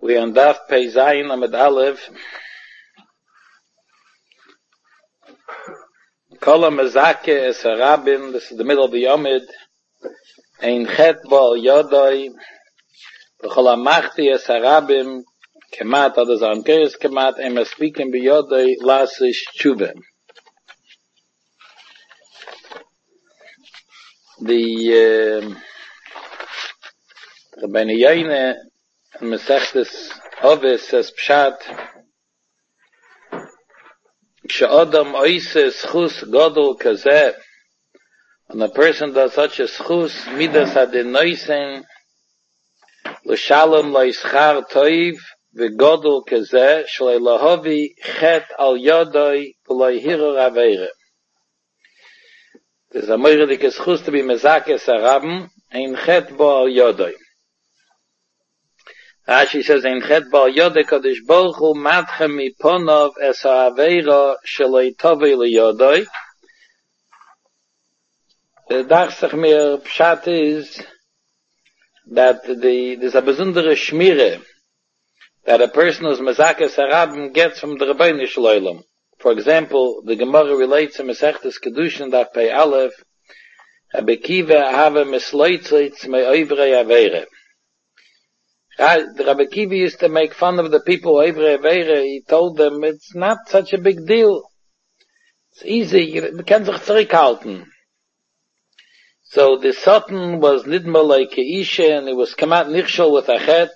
We on Daf Pei Zayin Amid Aleph. Kola Mezake es Harabim. This is the middle of the Yomid. Ein Chet Bo Yodoi. V'chol Amachti es Harabim. Kemat Adaz Ankeres Kemat. Em Aspikim Bi Yodoi Lasish Tshuva. The Rabbeinu Yoine and Mesechtes Ovis says Pshat K'sha'odam oise schus godol kazeh, when a person does such a schus midas adenoisen l'shalom lo'ischar toiv v'godol kazeh shlei lahovi chet al yodoi v'loi hirur aveire. There's a moiridik schus to be mezakes harabim ein chet bo al yodoi. Rashi says, "Ein chet bal yodei kadosh baruch hu matchem miponov es ha'aveira sheloi tovei liyodoi." The darsach mir pshat is that there's a besondere shmire that a person who's mezakes harabim gets from the Rebbeinu Shalom. For example, the Gemara relates in Masechtes Kedushin Daf Pei Aleph, Rabbi Kiva have misloitzitz me'ovrei aveira. The Rabbi Kiva used to make fun of the people who Eivre Aveire. He told them it's not such a big deal. It's easy. Man kann sich zurückhalten. So the Satan was nidma like Isha, and he was kamat nichshol with a chet.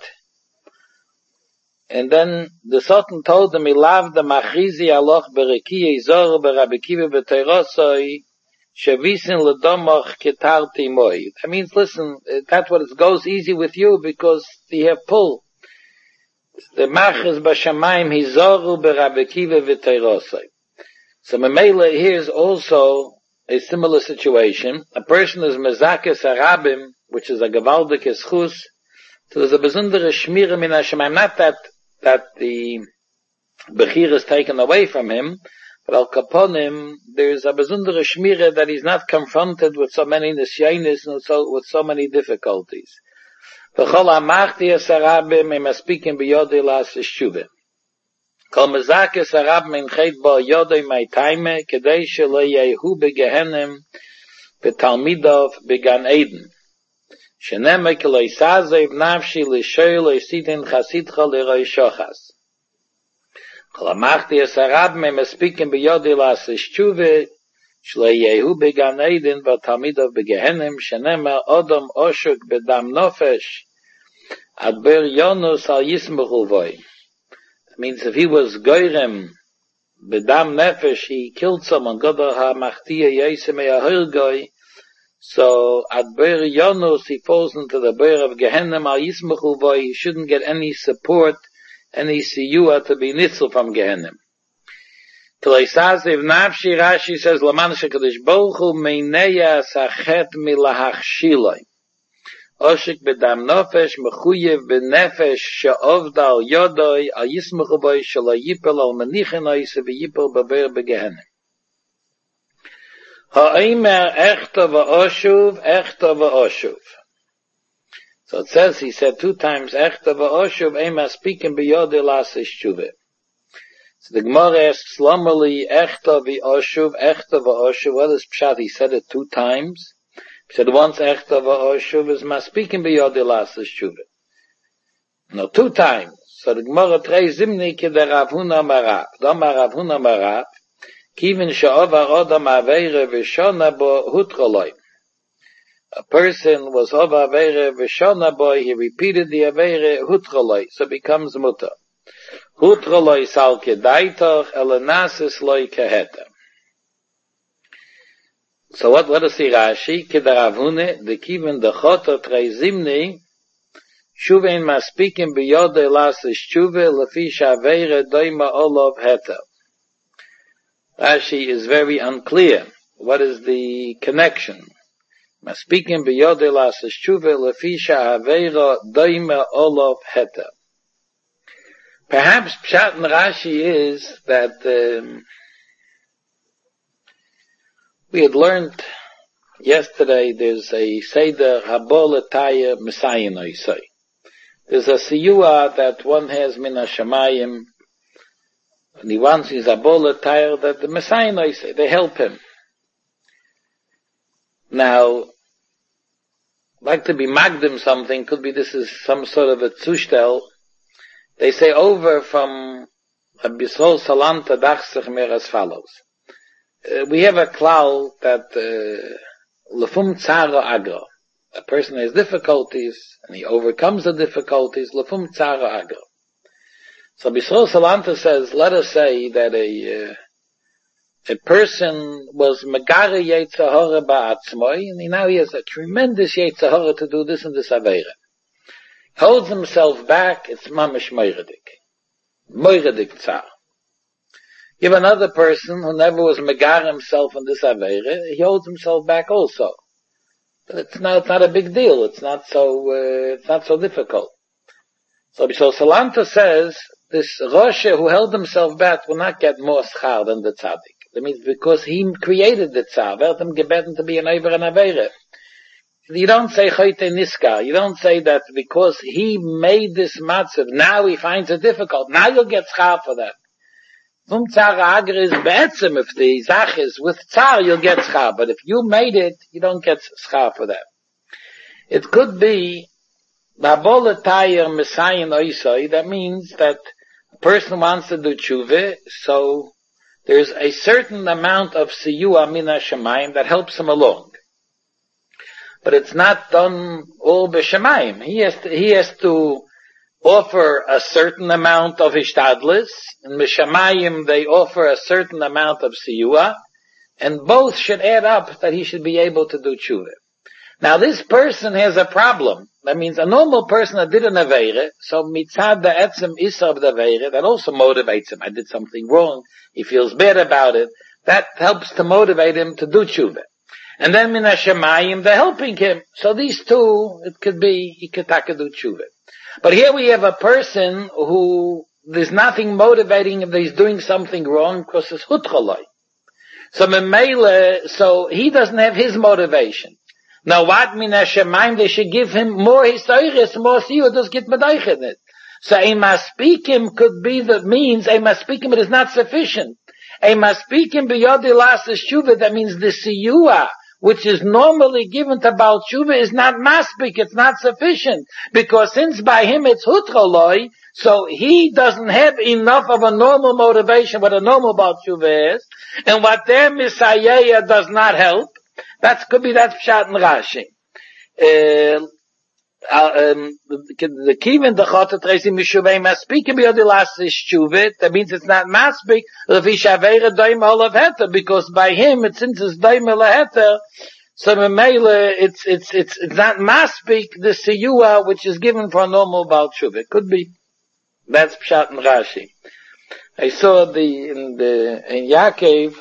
And then the Satan told him he loved the machizi aloch berekiye zor berabbi Kiva b'teirosoi shevisin ledomach ketarti moi. That means, listen, that's what it goes easy with you because you have pull. The machas b'shamayim hizoru berabbi Kiva v'teirosai. So Memele here is also a similar situation. A person is mezakes harabim, which is a gavaldik eschus. So there's a besondere shmira min hashamayim. Not that the bechir is taken away from him, but al kaponim, there's a besondere shmira that he's not confronted with so many nisyanis and with so many difficulties. V'chol amachti es harabim em aspikim b'yodei lasish tshuva. Kol mezakes harabim in chet bo yodei mai taime kedei shelo yehu begehenim v'talmidov began Eden. Shenema ki lo isazev nafshi l'shoy lo isitin chasidcha l'roi shochas. Kol amachti es harabim em aspikim b'yodei lasish tshuva shelo yehu began Eden v'talmidov begehenim shenema odom oshuk bedam nofesh adber yonus al yismuchu voi. That means if he was goyrem bedam nefesh, he killed someone, godo ha-machtiya yesem ya-hirgoi, so adber yonus, he falls into the bear of Gehenna al yismuchu voi. He shouldn't get any support, any siyua to be nitzel from Gehenna. Tleisaziv nafshi, Rashi says, Laman shekadosh baruch hu meineya sachet milahachshiloi. Oshik bedam nofesh mechuyev benefesh she'ovda al yodoi al yismuchu boi shelo yipel al menichin oise v'yipel baber begehenim. Ha'omer echta v'oshuv. So it says, he said 2 times, echta v'oshuv, ema speaking b'yodei lasish tshuva. So the Gemara asks, Lomali echta v'oshuv, what is pshat? He said it 2 times. He said once echta v'oshuv is maspikim b'yodei lasish tshuva. No, 2 times. So the Gemara treis zimni ki der Rav Huna marav. Dama Rav Huna marav, kivin she'ovar odam aveire v'shona bo hutroloi. A person was over aveire v'shona bo, he repeated the aveire hutroloi, so becomes mutter. Hutroloi sal kedaitoch elenasis loi keheta. So what does he Rashi? Kedaravune, the kivin the choto treizimni, shuvein maspikim biyodei lasish tshuva, lefi shaveire doima olov heta. Rashi is very unclear. What is the connection? Maspikim biyodei lasish tshuva, lefi shaveire doima olov heta. Perhaps pshat in Rashi is that we had learned yesterday there's a Seder Habol Ataya Messiah Noisai. There's a siyua that one has min hashamayim, and he wants his abola tire that the Messiah knows, they help him. Now, like to be magdim something, could be this is some sort of a zustel. They say over from Abisol Salanta Dachsach Mer as follows. We have a klal that lefum tzara agra. A person has difficulties and he overcomes the difficulties. Lefum tzara agra. So Abisol Salanta says, let us say that a person was megare yetzahara ba'atzmoi, and now he has a tremendous yetzahara to do this and this avera. Holds himself back, it's mamish moiradik tzar. You have another person who never was megar himself in this avera, he holds himself back also. But it's not a big deal, it's not so difficult. So Salanta says, this Roshe who held himself back will not get more schar than the tzaddik. That means because he created the tzar, wird him gebeten to be an over and avera. You don't say choyte niska. You don't say that because he made this matzav, now he finds it difficult. Now you'll get schar for that. Tzar ager is be'etzem, if the zach is with tzar, you'll get schar. But if you made it, you don't get schar for that. It could be ba'boletayir mesayin oisoi. That means that a person wants to do tshuva, so there's a certain amount of siyua min hashamayim that helps him along. But it's not done all b'shamayim. He has to offer a certain amount of hishtadlis, and b'shamayim they offer a certain amount of siyua, and both should add up that he should be able to do tshuva. Now this person has a problem. That means a normal person that did an aveire, so mitzad the etzem isa of the aveire, that also motivates him. I did something wrong. He feels bad about it. That helps to motivate him to do tshuva. And then min hashamayim, they're helping him. So these two, it could be, he could do tshuva. But here we have a person who, there's nothing motivating him that he's doing something wrong because it's hutchaloi. So memele, so he doesn't have his motivation. Now what min hashamayim, they should give him more histoires, more siyud, does get medaychet. So a maspikim could be the means, a maspikim it is not sufficient. A maspikim biyodi lasas tshuva, that means the siyua, which is normally given to Baal Tshuva, is not maspik, it's not sufficient. Because since by him it's hutraloi, so he doesn't have enough of a normal motivation, what a normal Baal Tshuva is, and what their Misayeh does not help. That could be that Pshat and Rashi. The kivin the chotet reisi mishuvei maspikim biyodi lasis tshuva. That means it's not maspik lefi shavera doim olav heter, because by him since it's doim olav heter, so memele it's not maspik the siyua which is given for a normal Baal Tshuva. It could be that's Pshat and Rashi. I saw in Yaakov.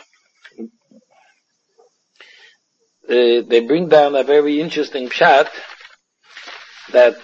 They bring down a very interesting pshat that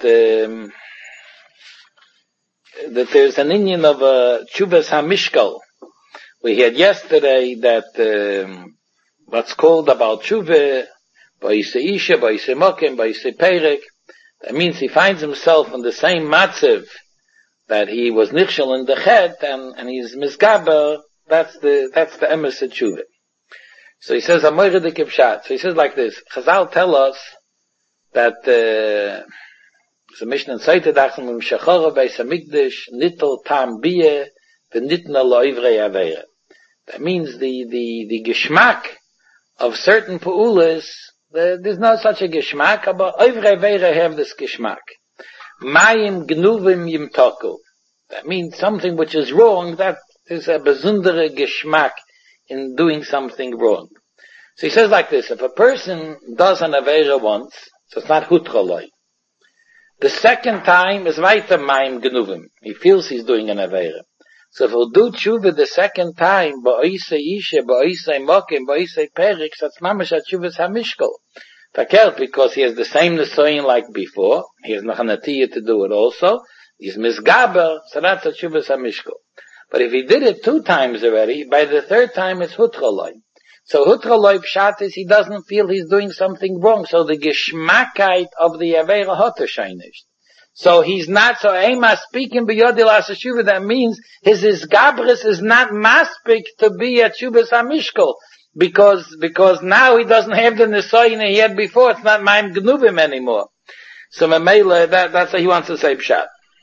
there's an inyan of Tshuvas HaMishkal. We had yesterday that what's called about Tshuva, Ba'ise Isha, Ba'ise Mokim, Ba'ise Perek. That means he finds himself in the same matziv that he was nichshel in the chet and he's misgaber. That's the emes of Tshuva. So he says, Amoyre de Kipshat. So he says like this, Chazal tell us that, the Mishnah in Seite dachten, Im Shechora Beis HaMikdash, Nittel Tam Biyeh, V'nitna Lo Ivrei Aveira. That means the geschmack of certain Pu'ulas, there's no such a geschmack, but Ivrei Aveira have this geschmack. Mayim Gnuvim Yimtoku. That means something which is wrong, that is a besondere geschmack in doing something wrong. So he says like this, if a person does an Aveira once, so it's not hutraloi. The second time is weiter mayim gnuvim. He feels he's doing an Aveira. So if he'll do tshuva the second time, ba'oise ishe, ba'oise mokim, ba'oise perik, that's mamash at-tshuvas hamishkol. Takert, because he has the same nesoyin like before, he has nachanatiyah to do it also, he's misgaber, so that's at-tshuvas hamishkol. But if he did it 2 times already, by the 3rd time it's hutraloi. So hutraloi pshat is he doesn't feel he's doing something wrong. So the geschmackheit of the Aveira hoter sheinisht. So he's not, so Ema speaking b'yodil as tshuva, that means his gabris is not maspik to be a tshuvas hamishkol. Because now he doesn't have the nisayin he had before, it's not ma'im gnuvim anymore. So Mamela, that's what he wants to say pshat.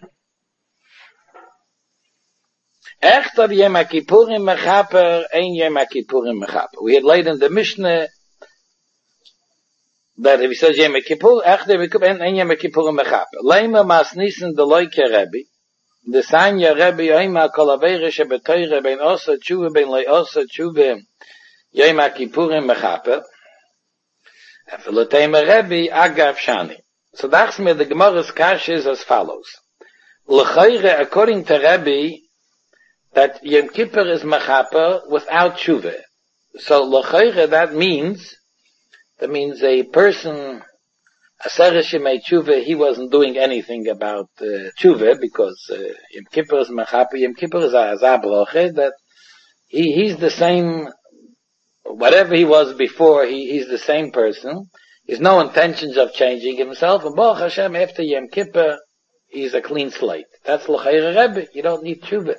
Echtav Yom HaKippurim mechaper, ein Yom HaKippurim mechaper. We had laid in the Mishnah that if he says Yom Kippur, ein Yom Kippurim mechaper. Leima mas nisen de loike Rebbe, the Sanya Rebbe Yoima kol aveire shebetoire ben osa tshuva ben lei osa tshuva Yom Kippurim mechaper. Efelotema Rebbe agav shani. So that's me the Gemara's kash is as follows. L'chayre, according to Rebbe, that Yom Kippur is mechaper without tshuva. So l'chayre, that means a person, Aseres Shemei Tshuva, he wasn't doing anything about tshuva, because Yom Kippur is mechaper. Yom Kippur is a broche, that he's the same, whatever he was before, he's the same person. He's no intentions of changing himself, and Baruch Hashem, after Yom Kippur, he's a clean slate. That's l'chayre Rebbe. You don't need tshuva.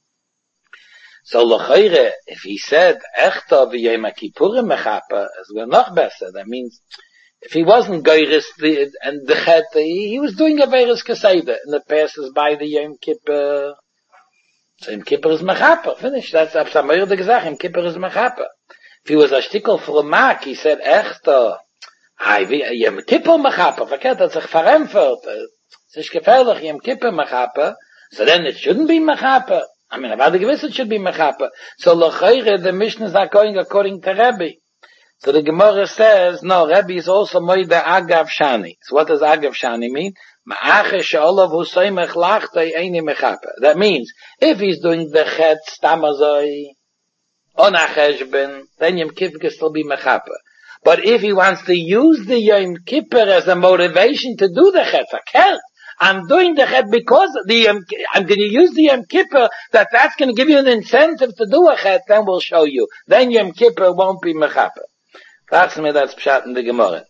So l'chayre, if he said echta v'yom kippurim mechaper, as well noch better. That means if he wasn't geiris and the chet, he was doing a veris kaseda, and it passes by the Yom Kippur. So Yom Kippur is mechaper. Finish. That's absamayr de gezach. Yom Kippur is mechaper. If he was a shtickle for a mak, he said echta. Yom Kippur mechaper. Verkehrt hat sich verempfert. Es ist gefährlich Yom Kippur mechaper. So then it shouldn't be mechaper. I mean, about the gewiss it should be mechaper. So l'chayre, the Mishnahs are going according to Rebbe. So the Gemara says, no, Rebbe is also moide agav shani. So what does agav shani mean? Ma'ache she'olav husoymech lachtoi eini mechaper. That means, if he's doing the chet stamazoi, on a cheshben, then Yom Kippur can still be mechaper. But if he wants to use the Yom Kippur as a motivation to do the chet, I'm doing the chet because I'm going to use the Yom Kippur, that's going to give you an incentive to do a chet, then we'll show you. Then Yom Kippur won't be mechaper. That's pshat in the Gemara.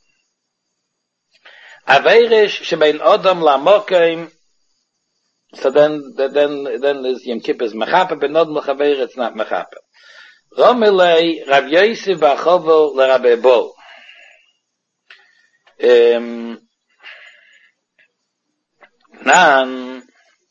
Aveirish shebein odom lamokim. So then there's Yom Kippur's mechaper, ben odom lachaveir, it's not mechaper. Romelei Rav Yosef b'Achovo l'Rabbi Bo. Nan,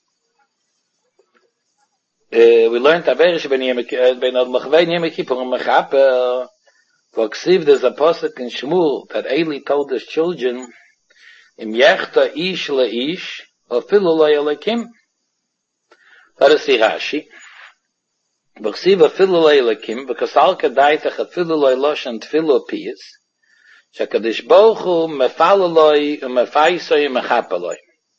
we learned Averish ben Od Machvei Yom Kippur mechaper. For Ksiv, there's a pasuk in Shmuel that Eli told his children, Im yechta ish leish, afilu lo yelekim. Let us see Rashi. V'Ksiv afilu lo yelekim, v'kasal kadaitach afilu lo yeloshan tfilu piyas, shakadish bochu mefalu loi umefaisoi mechapaloi.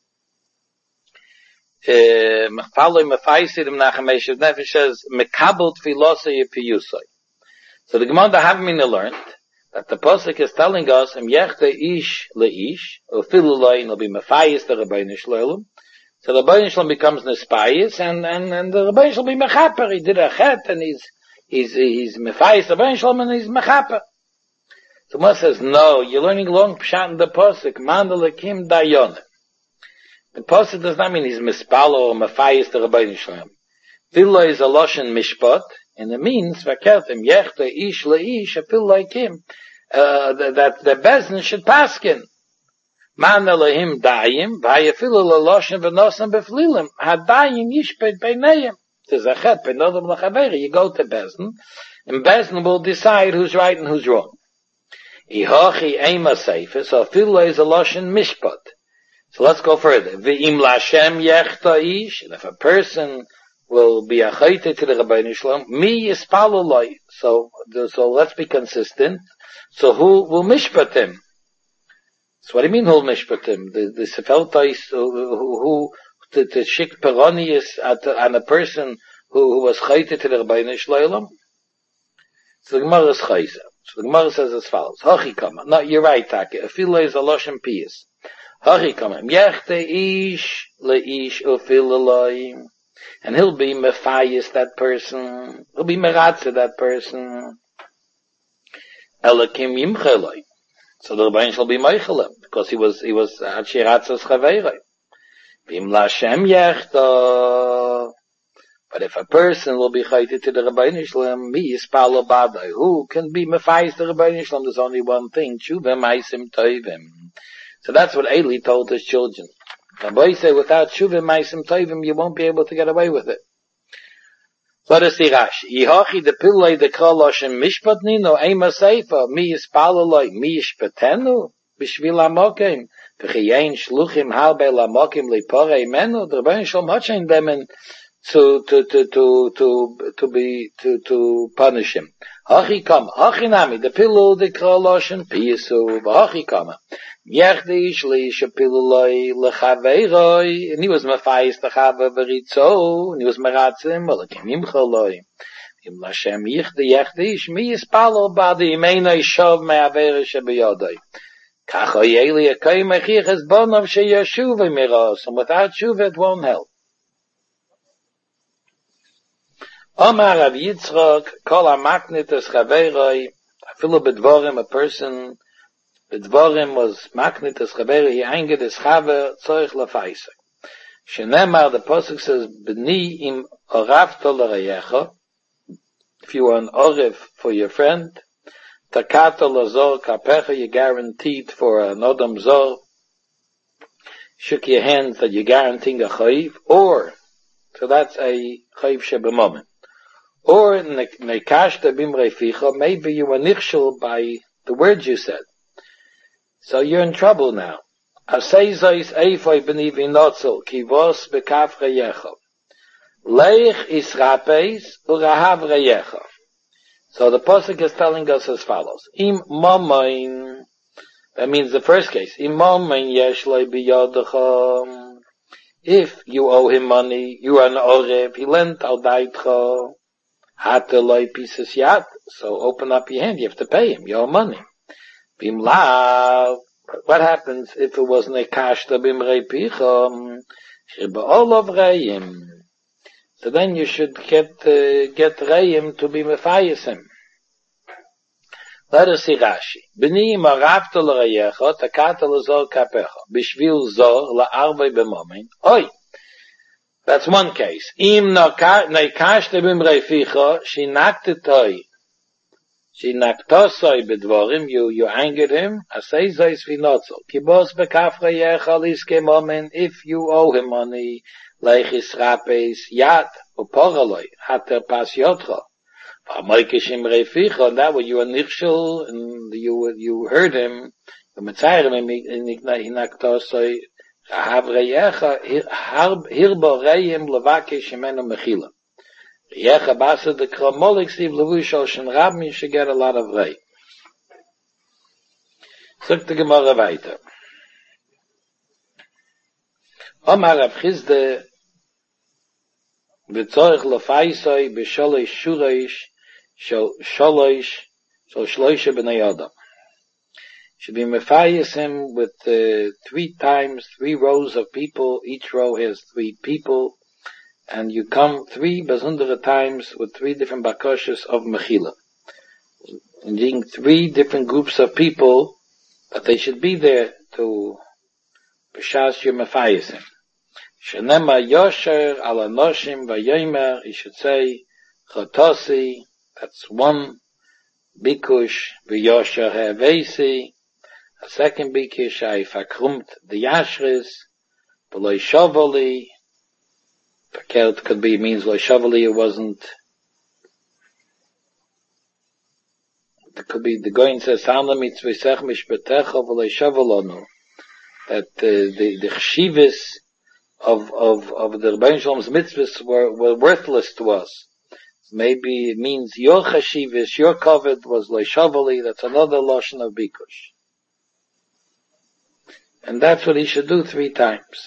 Mechapaloi mefaisid imnachemeshev nefesh says, mekabel tfilosoi piyusoi. So the Gemara Havmina learned that the pasuk is telling us, Im yechte ish leish, ufilu loy, will be mefayis the Rabbeinu Shalom. So the Rabbeinu Shalom becomes nespayis, and the Rabbeinu Shalom be mechaper. He did a chet, and he's mefayis the Rabbeinu Shalom, and he's mechaper. So Moshe says, no, you're learning long pshat in the pasuk, mandalakim dayon. The pasuk does not mean he's mispalo or mefayis the Rabbeinu Shalom. Filu is a loshen mishpat, and it means vakertim yechte ish leish apil like him that the bezin should paskin man elahim dayim vayafilu leloshen v'nosan beflilim hadayim yishpet beinayim. There's a chet benodam lachaveri. You go to bezin, and bezin will decide who's right and who's wrong. Ihochi ema sefer, so afilu is a loshen mishpat. So let's go further. V'im lashem yechte ish, and if a person will be a chayte to the Rabbeinu Shalom, mi yispalu loy. So let's be consistent. So who will mishpat him? So what do you mean who will mishpat him? The sefeltais who to shik peronius on a person who was chayte to the Rabbeinu Shalom? So the Gemara is chayza. So the Gemara says as follows. Hachi kama. No, you're right, Taki. Afilo is a loshen piyas. Hachi kama. Yechte ish leish ufil loy. And he'll be mefayis that person. He'll be meratze that person. Elakim yimcheloi. So the Rebbeinu shall be meichelem, because he was achiratzas chaveiroi. V'im Lashem Yechta. But if a person will be chayte to the Rebbeinu Shalom, mi yispalo badai, who can be mefayis the Rebbeinu Shalom? There's only one thing, tshuva maisim toivim. So that's what Eli told his children. Rabbi say, without tshuva maisim toivim, you won't be able to get away with it. Let us see Rashi. Yihochi de pillei de koloshem mishpatni no ema seifa, mi yispalaloi, mi yishpatenu, b'shvil amokim, v'chiyein shluchim halbe lamokim liporei menu, the Rebbeinu Shalom hotchein them to punish him. Hachi kama, hachi nami, the pillow de koloshem piyasu, v'hachi kama. Yechdish li shapiluloi lechaveiroi, and he was mafayis techava v'ritzo, and he was meratzim, v'lekim imcholoi. Im Lashem yechdish, mi yispalo badi, imena yishov me'avere shebeyodoi. Kacho yeli akoy mechich es bonov sheyashuva miros, and without shuva it won't help. Omar Rav Yitzchok, kol ha-maknit es chaveiroi, afilu bedvorim, a person, bedvorim was maknit es chaveiroi, he anged es chave, tzorich lafaisa. Shenemar, the Pasuk says, b'ni im oravto l'rayecha, if you are an orev for your friend, takato l'zor kapecha, you're guaranteed for an odom zor, shook your hands that you're guaranteeing a chayiv, or, so that's a chayiv shebemomen. Or nekashta bimrei ficha, maybe you were nichshul by the words you said. So you're in trouble now. Asay zois eifoi b'ni v'notzel, ki vos b'kaf reyecha. Leich israpes urahav reyecha. So the Pasuk is telling us as follows. Im momoin, that means the first case. Im momoin yesh loi biyodecha. If you owe him money, you are an orev, he lent al daitcha. Hateloi pieces yat, so open up your hand, you have to pay him, your money. Bim lav, what happens if it was nekashta bimrei pichom, shiba'olov reim? So then you should get reim to be mefayis him. Let us see Rashi. B'ni marafta l'reyecha, takata l'zor kapecha, b'shvil zor la'arvei b'momen, oi. That's one case. Im nekashte bimrei ficha, she naktitoi. She naktosoi bedvorim, you angered him, asay zois vinotzel. Kibos bekaf reyecha liske momen, if you owe him money, leichis rapes yat, uporaloi, hater pas yotcha. V'amoikesh imrei ficha, and that way you are nichshul, and you heard him, you mitzayrim him, naktosoi, Rahav reyecha, hirbo reim levakesh imenu mechila. Reyecha basa de kramolik siv levush oshen rabbi, you should get a lot of rei. Zog the Gemara weiter. Omar Rav Chizde, v'tzorich lefaisoi b'sholosh shureish, sholosh b'nei Adam. Should be mefayis him with 3 times, 3 rows of people. Each row has 3 people, and you come 3 bazundere times with 3 different bakoshes of mechila. Meaning 3 different groups of people that they should be there to b'shas your mefayis him. Shenema yosher ala noshim vayomer. You should say chotosi. That's 1 bikush v'yosher hevesi. A second bikish, I fakrumt the yashris, but loy shavoli, verkehrt could be, means loy shavoli, it wasn't, it could be, the Goin says, Samla mitzvesech mishbetecha v'loy shavolonu, that the chshivas of the Rebbeinu Shalom's mitzvahs were worthless to us. Maybe it means your chshivas, your covet was loy shavoli, that's another loshon of bikush. And that's what he should do 3 times.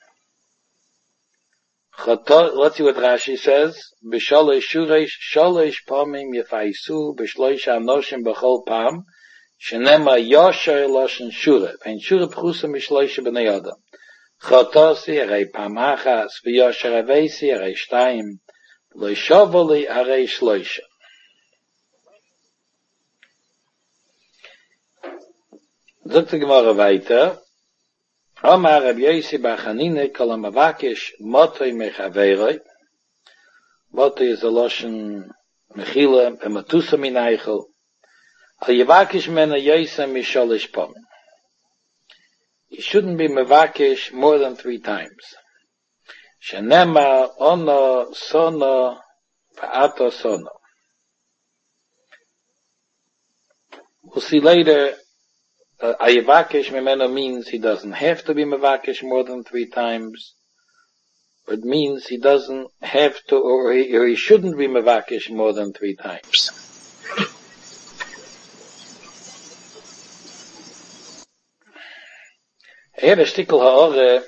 Let's see what Rashi says. B'sholosh shureish, sholosh pamim yefaisu, b'shloish anoshim b'chol pam, shenema yosher loshen shureh. Ein shureh pchusa mishloish b'nei Adam. Chotosi, arei pam achas, v'yosher avesi, arei shtayim, lo shovoli, arei shloisha. Sagt die Gemara weiter. Omar Rabbi Yossi bar Chanina kol hamavakesh motoi mechaveroi. Motoi is a loshen mechila ematusa minaychel. Al yevakesh mena yoysa misholish pomim. You shouldn't be mevakesh more than 3 times. Shenema ono sono va'ato sono. We'll see later, Ayavakesh Memeno means he doesn't have to be Mevakesh more than 3 times. It means he doesn't have to, or he shouldn't be Mevakesh more than 3 times. Here a shtickle ha'ore,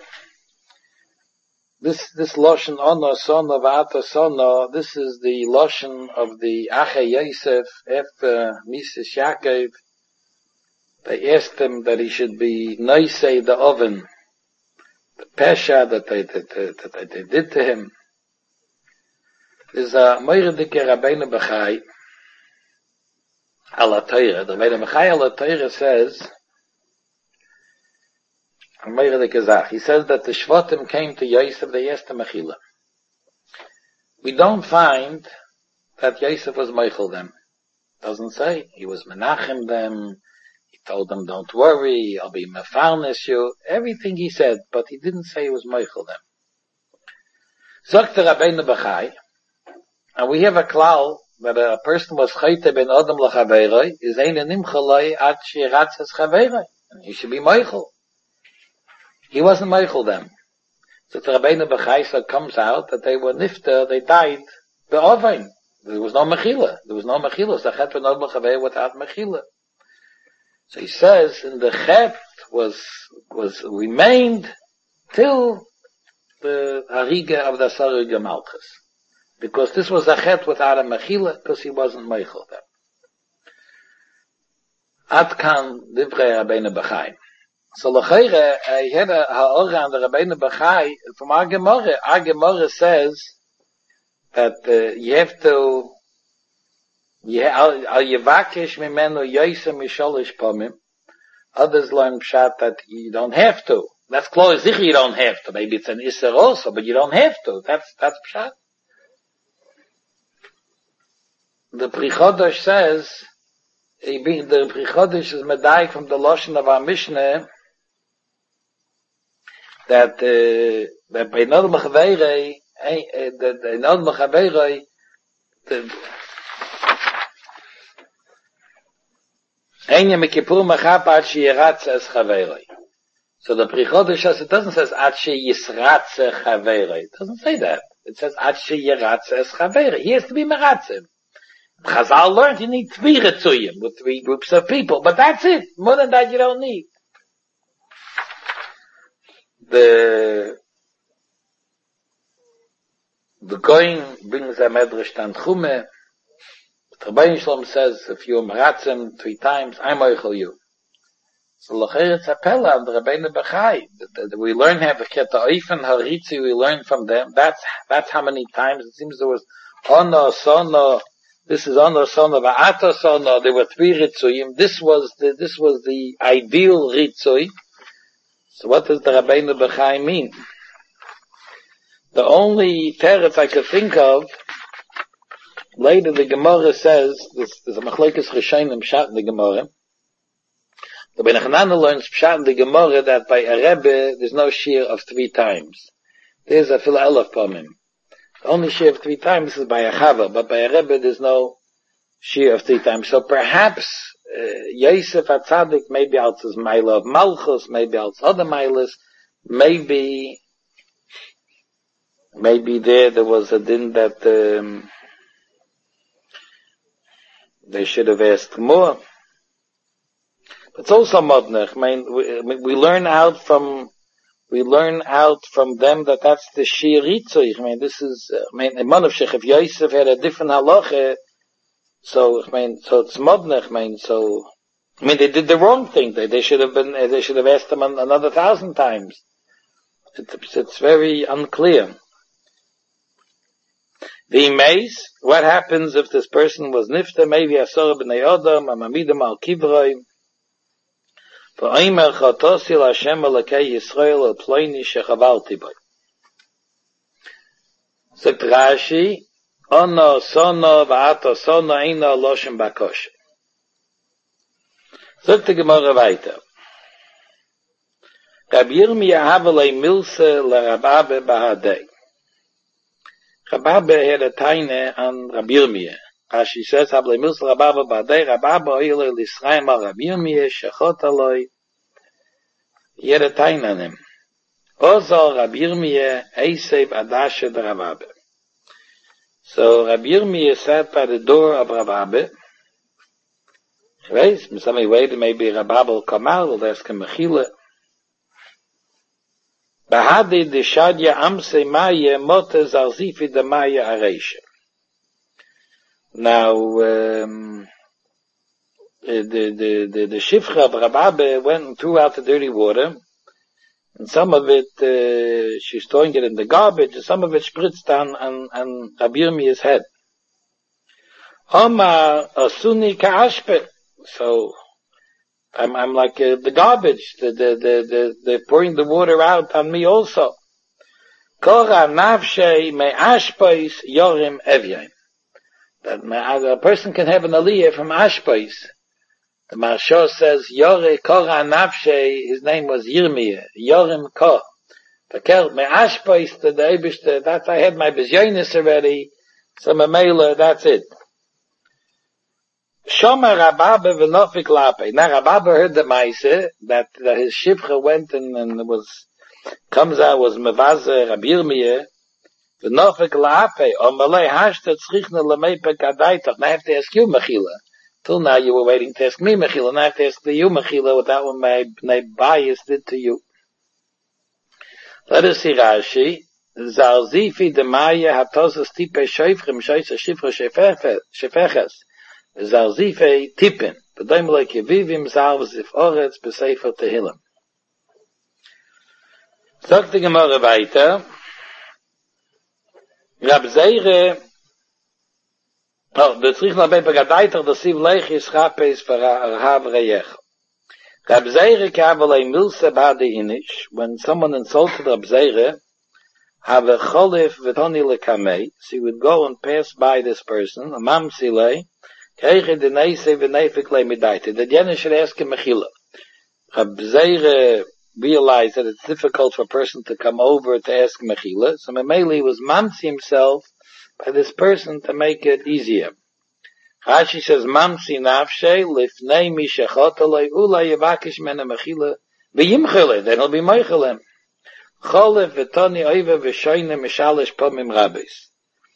this Loshen Ono Sono Va'ata Sono, this is the Loshen of the Ache Yosef after Mrs. Yaakov. They asked him that he should be Noisei the oven, the Pesha that they did to him. There's a Moiredike Rabbeinu Bechai, Ala Torah. The Rabbeinu Bechai Ala Torah says, he says that the Shvatim came to Yosef, they asked him Mechila. We don't find that Yosef was Meichel them. Doesn't say. He was Menachem them. He told them, don't worry, I'll be Mefarnes you. Everything he said, but he didn't say he was Meichel them. Sagt der Rabbeinu Bechai, and we have a klal that a person was Chayte ben Adam l'chaveroi, is ein nimchaloi ad shiratzes chaveroi. And he should be Meichel. He wasn't Meichel them. So the Rabbeinu Bechai, so it comes out that they were nifter, they died be'ovain. There was no mechila. There was no mechila. So chet ben Adam l'chaveroi without mechila. So he says, in the chet was remained till the hariga of the Sarug Malchus. Because this was a chet without a mechila, because he wasn't meichel them. Atkan divrei Rabbeinu Bechai. So l'chayre, I had a ha'ora on the Rabbeinu Bechai from our Gemara. Our Gemara says that you have to, al yevakesh mimenu yoysa misholish pomim. Others learn pshat that you don't have to. That's close. You don't have to. Maybe it's an isser also, but you don't have to. That's pshat. The Pri Chodosh says, the Pri Chodosh is medayik from the Loshen of our Mishnah, that by Nod Mechaverei, the Nod Mechaverei, Enya Mekipur Mechap Ad Sheyiratze Es Chaverei. So the Pri Chodosh says, it doesn't say Ad Sheyisratze Chaverei. It doesn't say that. It says Ad Sheyiratze Es Chaverei. He has to be Meratze. Chazal learned you need 3 Ritzuyim with 3 groups of people, but that's it. More than that you don't need. The Goin brings a Medrash Tanchume. The Rabbeinu Shalom says, if you meratzim 3 times, I'm oichel you. So l'cher it's a pella of the Rabbeinu Bechai. We learn how to get the oifen haritzi, we learn from them. That's how many times. It seems there was ono, sono, this is ono, sono, va'ato, sono. There were 3 ritzuyim. This was the ideal ritzui. So what does the Rabbeinu Bechai mean? The only teretz I could think of, later the Gemara says, there's a machlokes Rishonim pshat in the Gemara. The Ben Hananel learns pshat in the Gemara that by a Rebbe there's no shear of 3 times. There's a fil elef pomim. The only shear of 3 times is by a Chava, but by a Rebbe there's no shear of 3 times. So perhaps Yosef HaTzadik maybe out his Maila of Malchus, maybe out other Mailas, maybe there was a din that they should have asked more. It's also modnech. I mean, we learn out from them that that's the shir ritzui. I mean, this is, Imon of Shech, if Yosef had a different halacha, so it's modnech. They did the wrong thing. They should have asked them another 1,000 times. It's very unclear. The maze, what happens if this person was nifta, maybe asor b'nei adam, amamidim al kivroi, V'omer chotosi l'Hashem Elokei Yisrael el ploini shechavalti boi. Sagt Rashi, Ono sono v'ato sono eino loshem bakoshe. Sagt die Gemara weiter. Rabbi Yirmiyah havelei milse l'Rababe bahadei. Rababe had a taine on Rabbi Yirmiyah. As she says, havelei milse l'Rababe bahadei, Rababe oile l'Israim al Rabbi Yirmiyah, shechot aloi. He had a taine on him. Ozo Rabbi Yirmiyah, Eisev Adashe de Rababe. So Rabbi Yirmiyah sat by the door of Rababe. Right? Somebody waited, maybe Rababe will come out, will ask him mechila. Bahadi de Shadya Amse Maya Mote Zarzifi de Maya Aresha. Now, the Shifcha of Rababe went and threw out the dirty water, and some of it, she's throwing it in the garbage, and some of it spritzed down on Rabbi Yirmiyah's head. Omar Asuni Ka'ashpe. So, I'm like the garbage. They're pouring the water out on me also. Kora nafshei me'ashpais yorim evyaim. That a person can have an aliyah from ashpais. The Maharsha says, Yore Kora nafshei, his name was Yirmiyah, Yorim Ko. Fakel me'ashpais to the Eibishter, that I had my bezyonis already, so Mamela, that's it. Shoma Rababe v'nofik lape. Now Rababe heard the Maise that his shivcha went and comes out was mevaze Rabbi Yirmiyah v'nofik lape. Omalei hashta tzrichna lemeipe kadaitach. Now I have to ask you mechila. Till now you were waiting to ask me mechila. Now I have to ask you mechila without what my bias did to you. Let us see Rashi. Zarzifi de Maya hatosas tipe shoifrim shoysa shifra shefeches. Zarzife tippin, b'doim like yevivim zarv zif oretz b'sefer tehillim. Sagt die Gemara weiter, Rab Zeire, der Tzrich na bepe gadeiter, der Siv Leich Yischapes v'rahav reyech. Rab Zeire kavalei milse bade inish, when someone insulted Rab Zeire, have a cholif v'toni lekamei, so he would go and pass by this person, a mamsilei, the Yen should ask him mechila. Rab Zeire realized that it's difficult for a person to come over to ask mechila, so Mameli was mamsi himself by this person to make it easier. Rashi says, mamsi nafshe lifnei mishachotale ula yevakish mena mechila v'yimchile, then he'll be meichelim. Cholef v'toni oive v'shoyne mishalish pomim rabbis.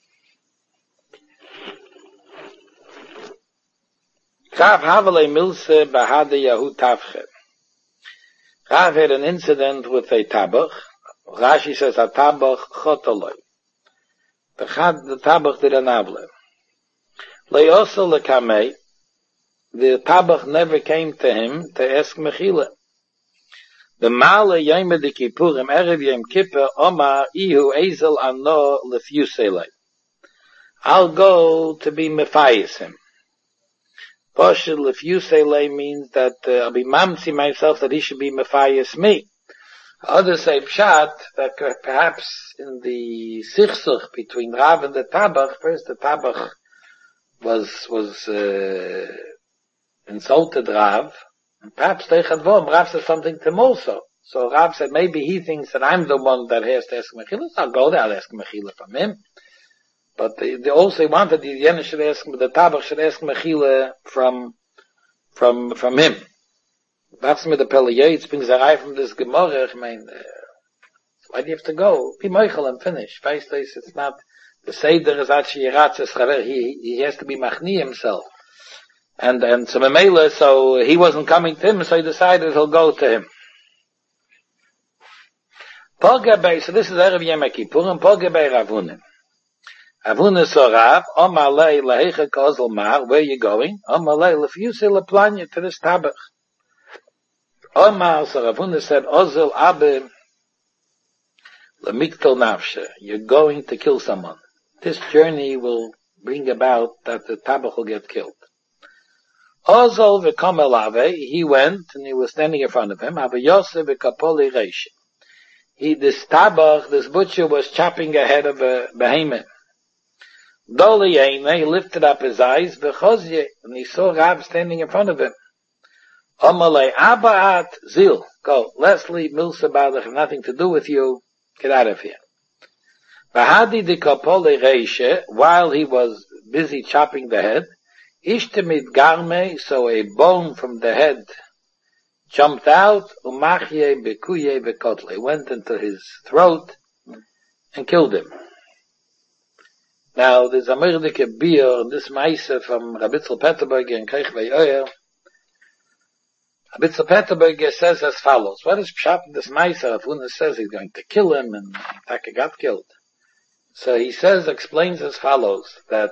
Rav Havelei Milse Bahade Yahu Tavche. Rav had an incident with a tabach. Rashi says a tabach chotoloi. The tabach did an avle. Leoso lekamei. The tabach never came to him to ask mechila. The male yom de kippurim erev yom kippur omar ihu ezel ano lefyuselei. I'll go to be mefayis him. Poshel, if you say lay means that I'll be mamsi myself that he should be mefayis me. Others say pshat that perhaps in the sichsuch between Rav and the Tabach, first the Tabach was insulted Rav, and perhaps Teichadvom, Rav said something to him also. So Rav said maybe he thinks that I'm the one that has to ask mechila. So I'll go there, I'll ask mechila from him. But they also wanted the Yen should ask, the Tabach should ask mechila from him. That's me the Pele Yates brings a from this Gemara. I mean, why do you have to go? Be meichel and finish. It's not the Seder is actually he has to be machni himself. And so Memela, so he wasn't coming to him, so he decided he'll go to him. So this is Erev Yom Kippurim, Pogabei Ravunim. Avuna Sorav, Omalei Lehecha Kozel Mar, where are you going? Omalei Lefyuse Leplanya, to this Tabach. Omar, so Ravuna said, Ozel Abe Lemiktel Nafshe, you're going to kill someone. This journey will bring about that the Tabach will get killed. Ozol v'kom elave, he went, and he was standing in front of him, Ava Yosef v'kapoli reish. This tabach, this butcher was chopping a head of a behemoth. Doli Eina, he lifted up his eyes, v'chozye, and he saw Rav standing in front of him. Omalei Abaat Zil, go, Leslie Milsa Balach, nothing to do with you, get out of here. V'hadi de kapole reishe, while he was busy chopping the head, ishtemid garme, so a bone from the head jumped out, umachye bekuye bekotle, went into his throat and killed him. Now, there's a merdike beer in this Meise from Rabitzl Peterburg and Kreich Ve'oyer. Rabitzl Peterburg says as follows. What is Pshat in this Meise? Rav says he's going to kill him, and Taka got killed. So he says, explains as follows, that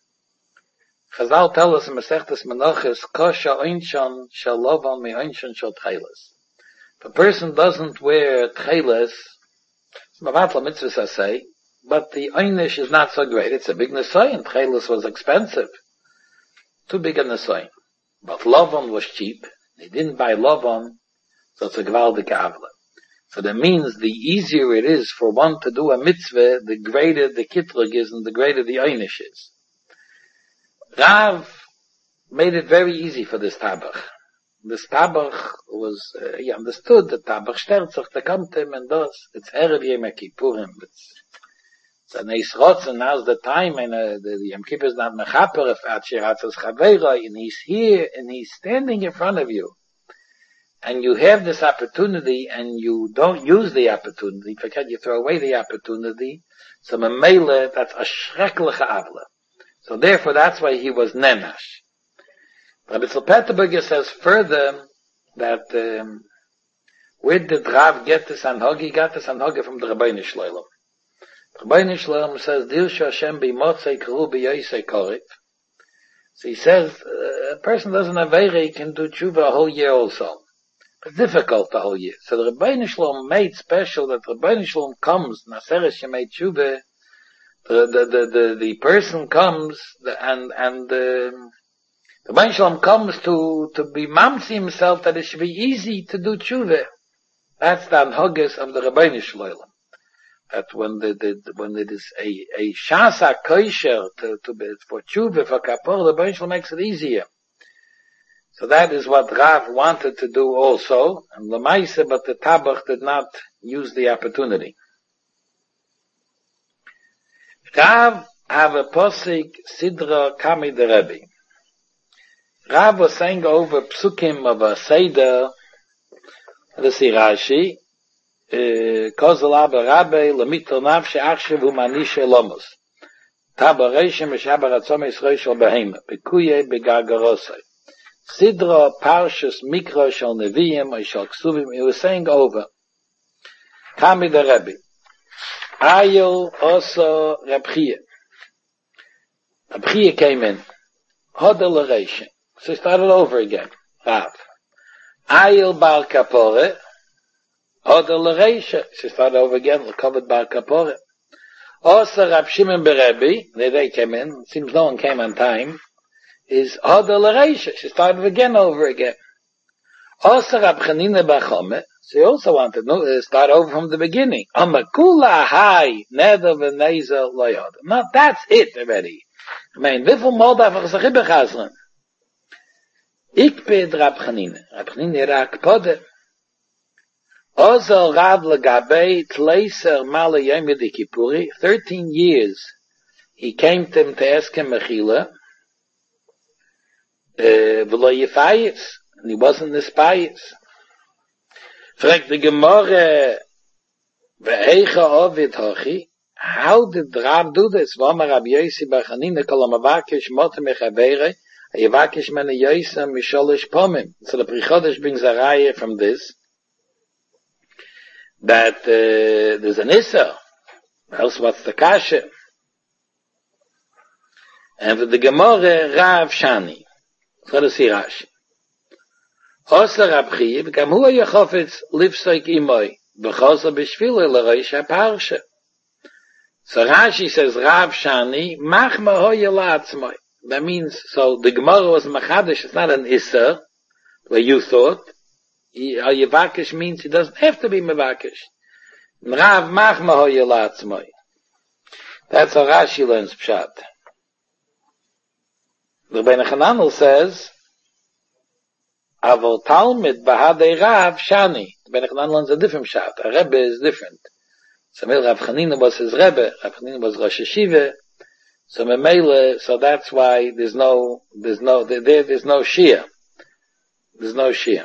Chazal tell us in Masechtas Menachos, Kosha Oinshon shel Lovan mi Oinshon shel Tcheles. If a person doesn't wear Tcheles, it's Mavatla Mitzvah say, but the Einish is not so great. It's a big Nesoyin. Tcheles was expensive. Too big a Nesoyin. But Lovan was cheap. They didn't buy Lovan, so it's a Gvaldik Avla. So that means the easier it is for one to do a mitzvah, the greater the kitrug is and the greater the einish is. Rav made it very easy for this tabach. This tabach was, he understood that tabach stertzach to come to him and does. It's Erev Yom Kippurim. It's a neis rotz, and now's the time, and the Yom Kippur is not mechaper if Atziratzas Chaveira, and he's here, and he's standing in front of you. And you have this opportunity, and you don't use the opportunity, forget you throw away the opportunity, so memele, that's a shrekliche avla. So therefore, that's why he was nenash. Rabbi Peterburger says further that where did Rav get this anhog? He got this anhog from the Rabbeinu Shloim. Rabbeinu Shloim says, Dirshu Hashem b'motzei kru b'yoisei korif. So he says, a person doesn't have veire, he can do tshuva a whole year also. It's difficult the whole year. So the Rabbeinu Shloim made special that Rabbeinu Shloim comes, Naseres Shemei Tshuva, the person comes, and the Rabbeinu Shloim comes to be mamsi himself that it should be easy to do Tshuva. That's the anhogis of the Rabbeinu Shloim. That when it is a shasa kosher for Tshuva, for kapor, the Rabbeinu Shloim makes it easier. So that is what Rav wanted to do also, and Lamaisa, but the Tabach did not use the opportunity. Rav have a posik Sidra Kami the Rebbe. Rav was saying over psukim of a Seder, let's see Rashi, Kozel Abba Rabbe, Lamito Nafshe Achshev Umanishe Lomos. Taba Reishem Meshaba Ratzom Yisroi Shal Behema, Bekuye Begargarosai. Sidra Parshas Mikra Shal Neviim or Shal Ksuvim, he was saying over. Kami the Rebbe. Ayel also Reb Chia. Reb Chia came in. Hodel Reishem. So he started over again. Rav. Ayel Bar Kapore. Hodel Reishem. So he started over again. Recovered Bar Kapore. Also Rab Shimon Berebi. They came in. It seems no one came on time. Is Hodel Reisha. She started again over again. Also Rab Chanina Bachome. She also wanted to start over from the beginning. Amakula Hai Neder V'Nezer Loyod. Now that's it already. I mean, wieviel Mal darf ich sich überchasren? Ich bin Rab Chanina. Rab Chanina Rak Pode. Also Rav Legabei Tleiser Mala Yom Yom Kippuri. 13 years he came to him to ask him Mechila. V'lo yifayis, and he wasn't nispayis. Fragt the Gemara, ve'eicha ovid hochi, how did Rav do this? V'amar Rabbi Yosi bar Chanina kol ha'mavakish motem echavere, ha'yavakish mene Yosa misholish pomim. So the Pri Chodesh brings a raya from this, that there's an Issa, else what's the kasha? And for the Gemara, Rav Shani. So let's see Rashi. Osa Rab Chia, v'gam hu ha'yachofetz lifsoik imoi, v'chosa b'shvilo l'roish ha'parsha. So Rashi says, Rav Shani, machma hoya la'atzmoi. that means, so the Gemara was Machadish, it's not an Issa, where you thought. Yevakish means he doesn't have to be Mevakish. Rav Machma ho yelatzmoi. That's how Rashi learns Pshat. The Rebbeinu Hananel says, Avol Talmid Bahadei Rav Shani. The Rebbeinu Hananel learns a different Pshat. A Rebbe is different. So Rav Chanina was his Rebbe. Rav Chanina was Rosh Hashiva. So Memele, so that's why there's no Shia. There's no Shia.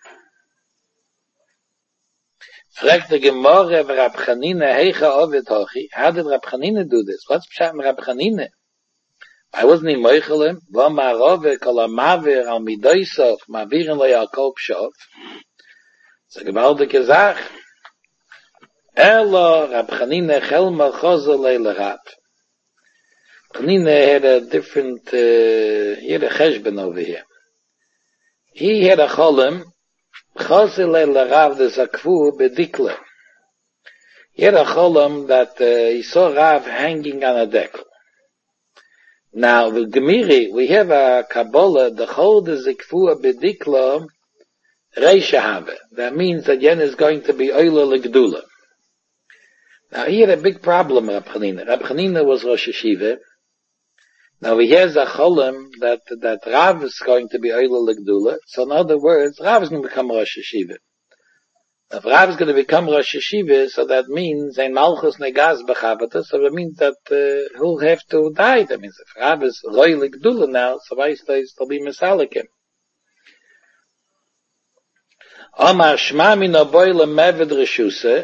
Fragt the Gemara Rab Chanina Heicha Ovid Hochi. How did Rab Chanina do this? What's Pshat in Rab Chanina? I wasn't in Moichelim. V'amar Rove kol ha'mavir al midoisov mavirin lo Yaakov Shov. So gewaltige Sach. Elo Rab Chanina chel malchozo leile Rab. Chanina had a different, he had a cheshbon over here. He had a cholim, chozo leile Rab the zakvu bedikle. He had a cholim that he saw Rav hanging on a decal. Now, the Gemiri, we have a Kabbalah, the Chol de Zikfua Bedikla Reisha Have. That means that Yen is going to be Oila Legdula. Now, he had a big problem, Rab Chanina. Rab Chanina was Rosh Hashiva. Now, he has a Cholim that Rav is going to be Oila Legdula. So, in other words, Rav is going to become Rosh Hashiva. If Rav is going to become Rosh Hashiva, so that means ein Malchus Negaz Bechavata, so that means that he'll have to die. That means if Rav is Roilig Dula now, so weiss he'll be Mesalikim. Omar Shma min Aboyle Meved Reshuse,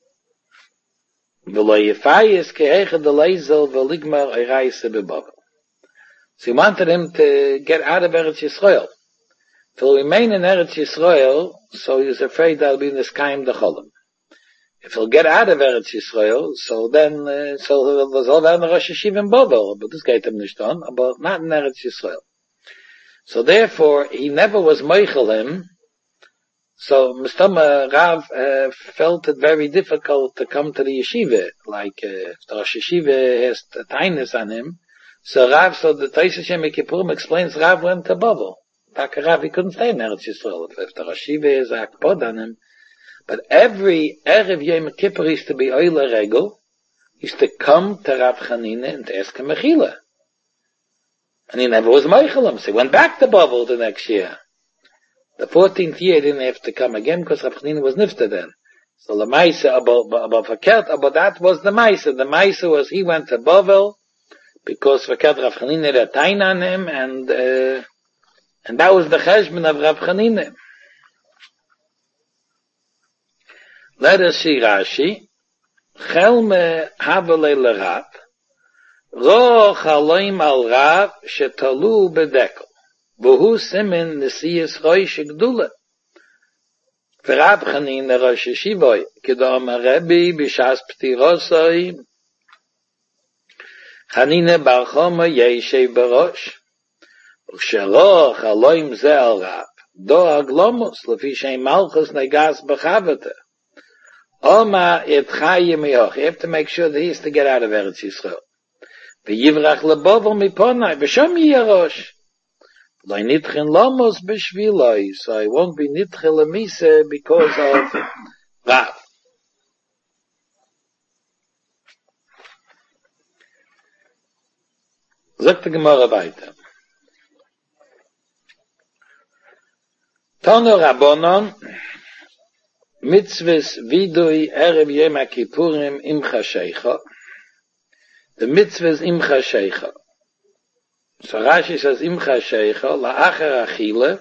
v'lo Yefayis Kehecha de Leizel v'ligmar Eiraise Bebavel. So he wanted him to get out of Eretz Yisrael. If he'll remain in Eretz Yisrael, so he was afraid that'll be in the Skyim the Cholim. If he'll get out of Eretz Yisrael, so then, so was all that in Rosh Hashiva in Bovel, but this geht him nicht on, but not in Eretz Yisrael. So therefore, he never was Meichel him, so Mistama Rav felt it very difficult to come to the yeshiva, like if the Rosh Hashiva has a tightness on him, so Rav, so the Taisa Shem Kippurim explains Rav went to Bovel. Rav, he couldn't stay in Eretz Yisrael if the Rosh Hashiva is a akpod on him. But every Erev Yom Kippur used to be Oila Regel, used to come to Rav Chanina and to ask him Mechila. And he never was Meichel him, so he went back to Bovel the next year. The 14th year he didn't have to come again because Rav Chanina was Nifta then. So the Maisa about that was the Maisa. The Maisa was he went to Bovel because Verkehrt Rav Chanina had a tain on him and that was the cheshbon of Rav Chanina. Let us see Rashi. Chelme havele l'Rav. Ro chaloim al Rav shetalu bedekel. V'hu simen nesiyas roish gdula. V'Rav Chanina Rosh Hashiva kedom Rebbe b'shas ptirosoi. Chanina bar Choma yeshev b'rosh. וכשלא חלוים זה על רב, דו הגלומוס, לפי שאין מלכוס נגס בחבטה. Oma etchaye meyoch. You have to make sure that he has to get out of Eretz Yisrael. V'yivrach lebovel miponai. V'sham yiyarosh. Lo nitchen lomos b'shviloi. So I won't be nitchen lemise because of Rav. Sagt die Gemara weiter. Tono Rabbonon Mitzvahs Vidui Erev Yom HaKippurim Imcha Sheicha. The mitzvahs Imcha Sheicha. So Rashi says Imcha Sheicha La'achar Achile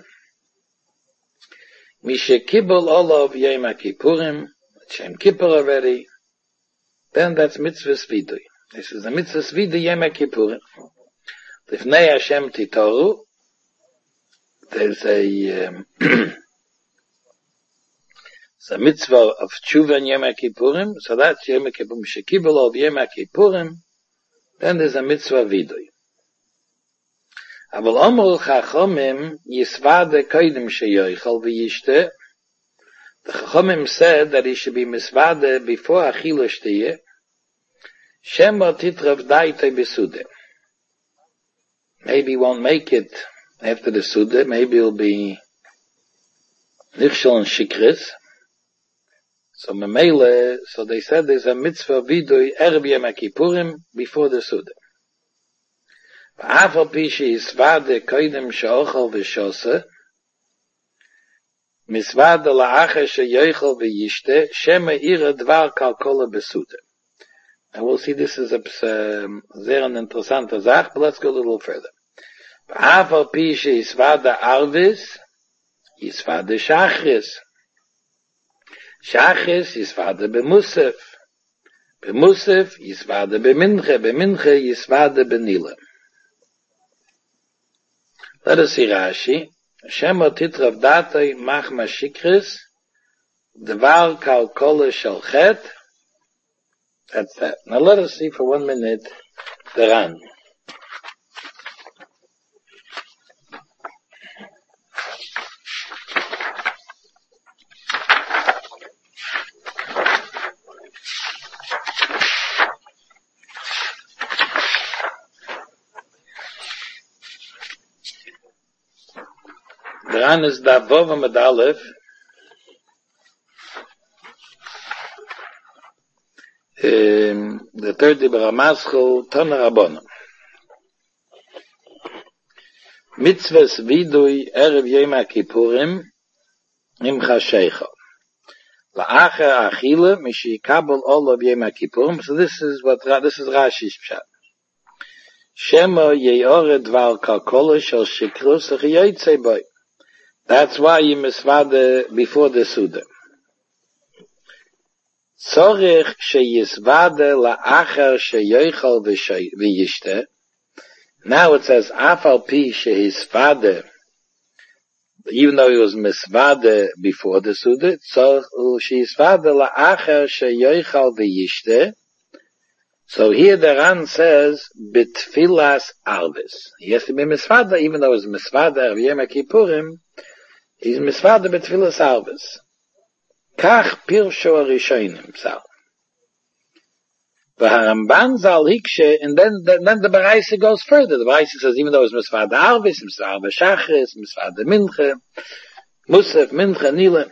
Mishekibel Olav Yom HaKippurim Shem Kippur already. Then that's mitzvahs Vidui. This is the mitzvahs Vidui Yom HaKippurim. Lifnei Hashem Titoru. There's a it's a mitzvah of tshuva and Yom HaKippurim, so that's Yom HaKippurim. Shekibel of Yom HaKippurim, then there's a mitzvah vidui. Aval Omru Chachomim Yisvade Koidim Sheyoichal V'yishte. The Chachomim said that he should be misvade before Achila Shtiyeh. Shema Titrav Daitei Besude. maybe he won't make it after the Suda, maybe he'll be Nichshel and Shikris. So Memele, so they said there's a mitzvah vidui Erev Yom Kippurim before the Suda. V'afal pi she'isvade koidem she'ochel v'shose, misvade la'acher she'yochel v'yishte, shema ira dvar kalkola b'suda. And we'll see this is a very interessante Sach, but let's go a little further. V'afal pi she'isvade arvis, yisvade shachris. Shachris yisvade b'musaf. B'musaf yisvade b'minche. B'minche yisvade b'nila. Let us see Rashi. Shema titrav datei machma shikris. Dvar kalkola shel chet. That's that. Now let us see for 1 minute the Ran. The Ran is Davov Amud Aleph. The third Dibra Maschel, Tana Rabbanan. Mitzvahs vidui Erev Yom Kippurim im Chashecha. La'acher achile mishikabel olav Yom Kippurim. So this is Rashi's pshat. Shema ye'ore dvar kalkola shel shikrus chiyotze boy. That's why you misvade before the Suda. Tzorich sheyisvade la'acher sheyochel v'yishte. Now it says afal pi shehisvade, even though he was misvade before the Suda, tzorich sheyisvade la'acher sheyochel v'yishte. So here the Ran says bitfilas arvis. He has to be misvade, even though it's misvade of Yom Kippurim. He's misvade betfilas arvis. Kach pirsho arishonim zal. V'haramban zal hikshe, and then the Baraisa goes further. The Baraisa says even though it's misvade arvis, misvade shachris, misvade minche, musaf, minche, nile.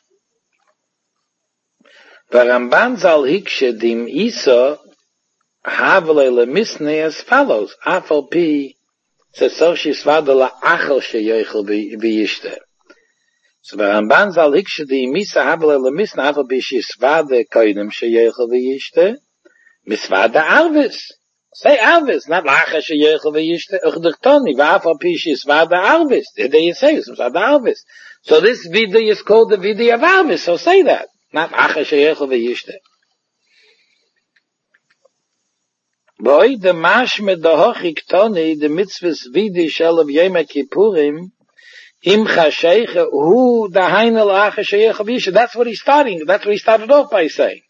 V'haramban zal hikshe dim isa havele lemisne as follows. Afal pi says so shisvade la'achel sheyochel v'yishte. So the Ramban zal hikshe di misa havele lemisne afal pi shisvade koidem sheyochel v'yishte misvade arvis. Say arvis, not la'achel sheyochel v'yishte. Uchdichtoni v'afal pi shisvade arvis. There you say it's misvade arvis. So this video is called the video of arvis. So say that, not la'achel sheyochel v'yishte. Boy, the mashme the hochiktoni, the mitzvahs vidi shel of Yom Kippurim, im chashecha, hu the heinel acha sheyecha v'yisha. That's what he's starting. That's what he started off by saying.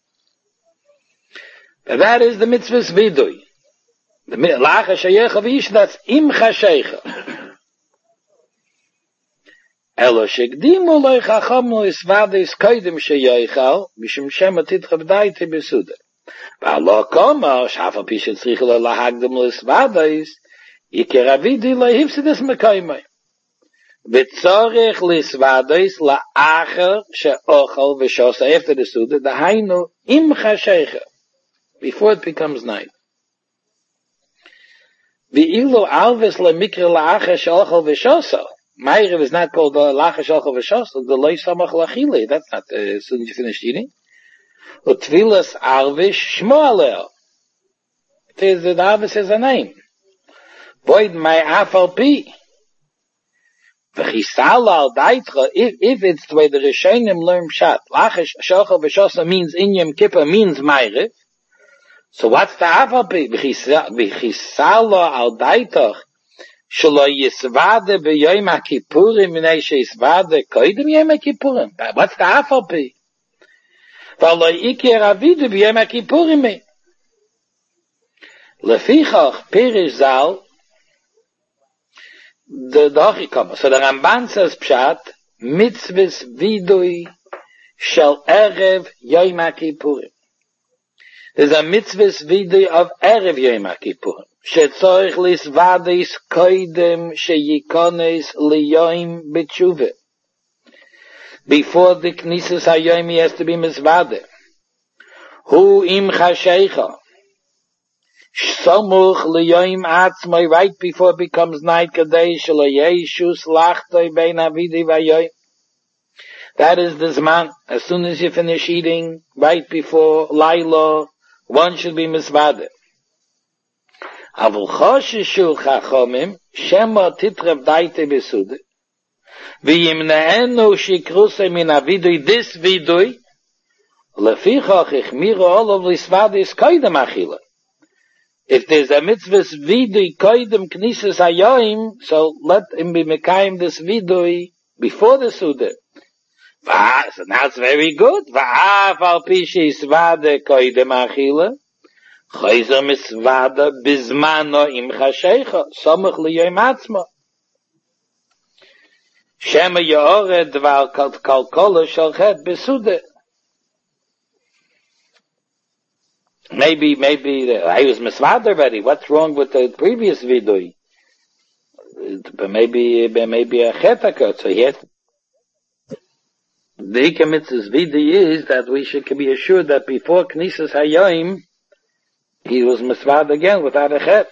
That is the mitzvahs vidui. The acha sheyecha v'yisha, that's im chashecha. Elo shekdimu loy chachamu isvade iskoidim sheyechal, mishum shema titchav daite besuda. V'alo koma, shafal pishet tzrichel lahagdem l'svadais, ikera vidi lehivsides mekoymai. V'tzorich l'svadais la'acher she'ochel v'shosa, after the Suda, the hainu im chashecha, before it becomes night. V'ilu alvis lemikre la'acher she'ochel v'shosa. Ma'ariv is not called la'acher she'ochel v'shosa, the loy samach lachile, that's not as soon as you finish eating. Utvilas arvish shmo aleo. The arvis is a name. Void my afal pi. V'chisal al daitra, if it's the way the Rishonim learn pshat, lachish shochel v'shosa means in Yom Kippur means ma'ariv. So what's the afal pi? V'chisal al daitra, shelo yisvade b'yom HaKippurim minei sheisvade koidem Yom HaKippurim. What's the afal pi? V'aloi ikir avidu b'yom HaKippurim. Lefichach perish zal, the Dochikama. So the Ramban says pshat, mitzvahs vidui shel erev Yom Kippurim. There's a mitzvahs vidui of Erev Yom HaKippurim. Shetzorich lisvadis koidem sheyikones liyoim b'tshuva. Before the Knesses Hayom, he has to be misvade. Hu im chashecha. Samuch liyoim atzmai, right before it becomes night, kadei shelo yeshus lachtoi bein avidi vayoim. That is the zman. As soon as you finish eating, right before Laila, one should be misvade. Avul choshishu chachomim, shema titrev daite besude. V'yimneenu shikruse min avidui, this vidui, lefichach ichmiru olav lisvadis koidem achila. If there's a mitzvahs vidui koidem knisses hayoim, so let him be mekayim this vidui before the sude. So that's very good. Va'af al pi sheisvade koidem achila, chayza misvada bizmano im chashecha, samach liyoim atzma. Shema Yehored Dvar Kalkola Shalchet Besude. Maybe I was misvad already. What's wrong with the previous vidui? But maybe a chetaka. So yet the ikamitz's vidui is that we should be assured that before Knesses Hayom he was misvad again without a chet.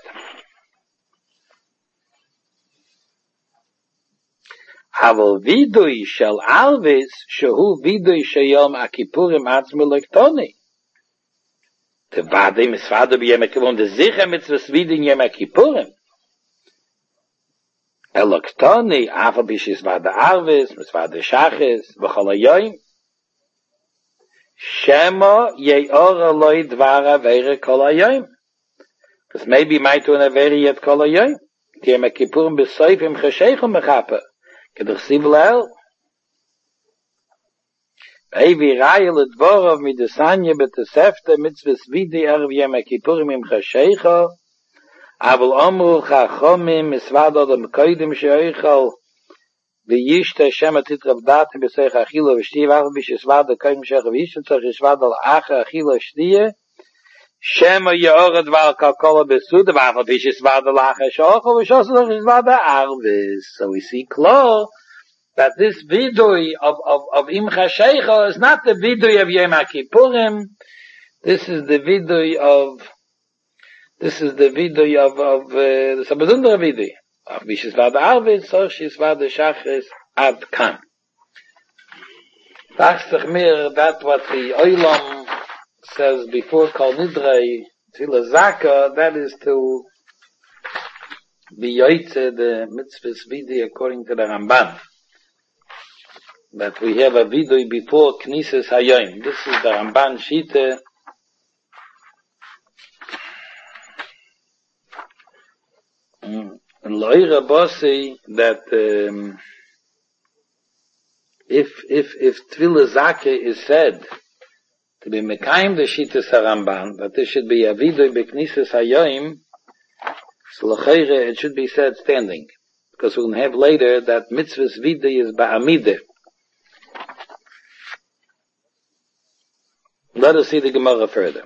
Aval vidui shel alvis shehu vidui sheyom akipurim atzmi lektoni. The vade misvade b'yem akippurim, the zicha mitzvahs vidin yem akipurim. Elektoni aval b'shis vade alvis, misvade shachis, v'chol hayoim. Shema ye'or aloi dvara v'ere kol hayoim. Because maybe might do an averi yet kol hayoim. Ki yem akipurim b'soif im chasheichum mechaper. Kedach Sivlel. Evi Rayel Dvorov Midesanya Betesefte Mitzvahs Vidi Erev Yom HaKippurim Im Chashecha Aval Omru Chachomim Misvad Odom Koidim Sheoichel V'yishta Shema Titrav Dati B'seich Achilo V'shtiye V'achal B'shesvad Koidim Sheoichel V'yishta Tzach Yishvad Al Acha Achilo V'shtiye Shema Yehored Dvar Kalkola Besude V'achal B'shesvad Al Acha Sheoichel V'shosel V'shesvad Al Arvis. So we see clear that this vidui of Im Chashecha is not the vidui of Yom HaKippurim. This is the vidui of the Sabazundra vidui of B'shesvad Al Arvis, so Shesvad Shachris Ad Kan. That's what the Olam says before Kol Nidrei Tila Zaka, that is to be yoytze the mitzvahs vidui according to the Ramban. That we have a vidui before Knesses Hayom. This is the Ramban Shita. And Loira Bossi that if Tvila Zake is said to be Mekayim the Shita Saramban, that there should be a vidui b'Knesses Hayom, so l'chayre it should be said standing, because we'll have later that mitzvahs vidui is ba'amideh. Let us see the Gemara further.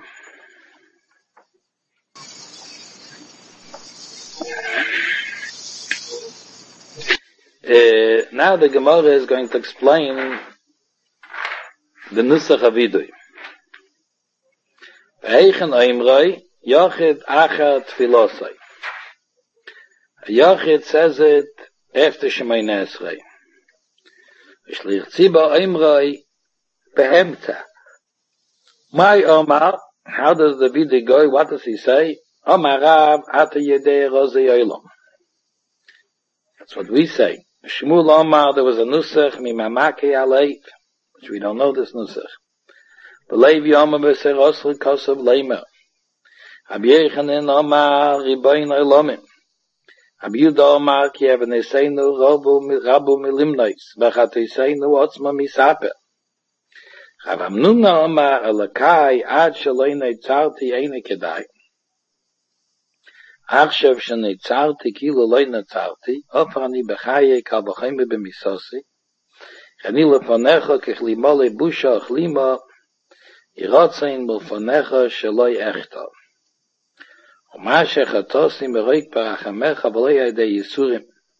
Now the Gemara is going to explain the Nusach of Vidui. V'eichen oimroi Yochid Achar Tfilosai. Yochid says it after Shemayne Esrei. V'shlich Tziba oimroi Behemta. My Omar, how does the Vidui go? What does he say? Omar Rav Ata Yedei Rozei Olam. That's what we say. Shmuel Omar, there was a Nusach Mimamake Aleif, which we don't know this Nusach. B'Levi Omar B'Ser Osri Kosav Leimer. Rabbi Yechanan Omar Riboin Olamim. Rabbi Yudah Omar Ki Evaneseinu Rabu Milimnois V'Chateseinu Otzma Misaper. Rav Amnuna Omar Elakai Ad Shaloi Neitzarti Eine Kedai. Achshav Sheneitzarti Kilo Loi Neitzarti Ofrani Bechaye Kal B'Chaim B'Misosi Chani Lefonecha Kechlimo Lebusha Achlima ירוצן מלפניך שלא יחטא. ומה שחטאתי מרוק ברחמך ולא ידי ייסורים.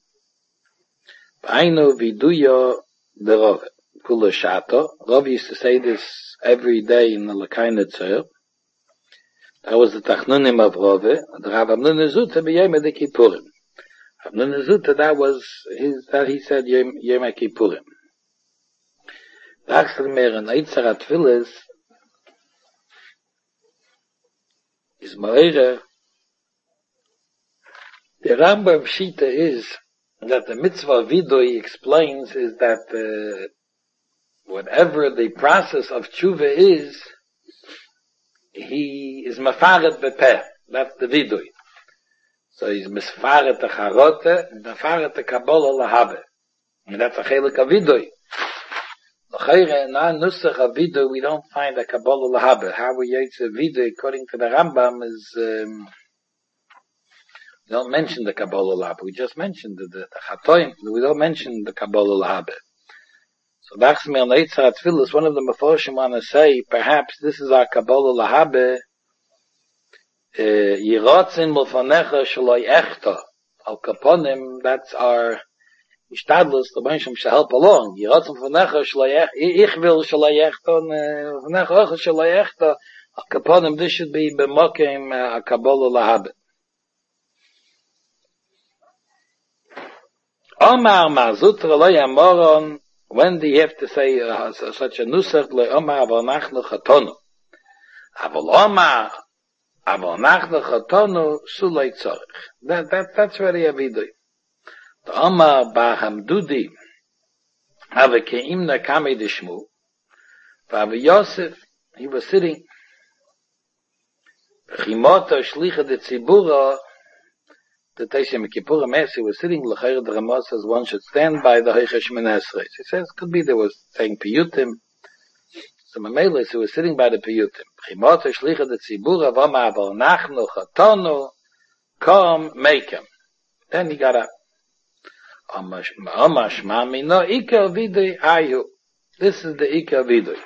והיינו וידויו דרוב. Kula Shato. Rav used to say this every day in the Lakaina Tzor. That was the Tachnunim of Rav. The Rav Amnun Zuta b'Yom Kippurim. Amnun Zuta, that he said Yom Kippurim. The Achsel and Eitzer Atfilis is Moira. The Rambam Shita is that the mitzvah Vidui explains is that whatever the process of tshuva is, he is mafaret bepeh. That's the vidui. So he's misfaret the charote, and mafaret the kabbalah lahabe. And that's a chelik of vidui. L'chayre, in our nusach of vidui, we don't find a kabbalah lahabe. How we yates a vidui, according to the Rambam, is, we don't mention the kabbalah lahabe. We just mentioned the chatoim. We don't mention the kabbalah lahabe. So Bachsmi on Eitzer Atfilis, one of the Meforshim want to say, perhaps this is our Kabbalah Lahabe, Yirotzin Mulfanecha Shaloi Echta, Al Kaponim, that's our Ishtadlus, the Benshim shall help along. Yirotzin Mulfanecha Shaloi Echta, Ich will Shaloi Echta, Mulfanecha Ocha Shaloi Echta, Al Kaponim, this should be B'mokim Kabbalah Lahabe. Omar Mazutra Lo Yamoron, when do you have to say such a nusach le'omar avonachnu chatonu? Avol avonachnu chatonu sulei tzorich. That's very avidui. The omar ba'hamdudi have keimna kami dishmu. Vav Yosef, he was sitting. Chimoto shlicha de tzibura. The Teishem Kippur Mesi was sitting l'chayr the Ramah says one should stand by the Heichesh Menesres. He says could be they was saying piyutim. So Mamelis he was sitting by the piyutim. Chimot shlicha the tzibur avama aval nachnu chatonu kom mekem. Then he got up. Amash mami no ikar vidui ayu. This is the ikar vidui.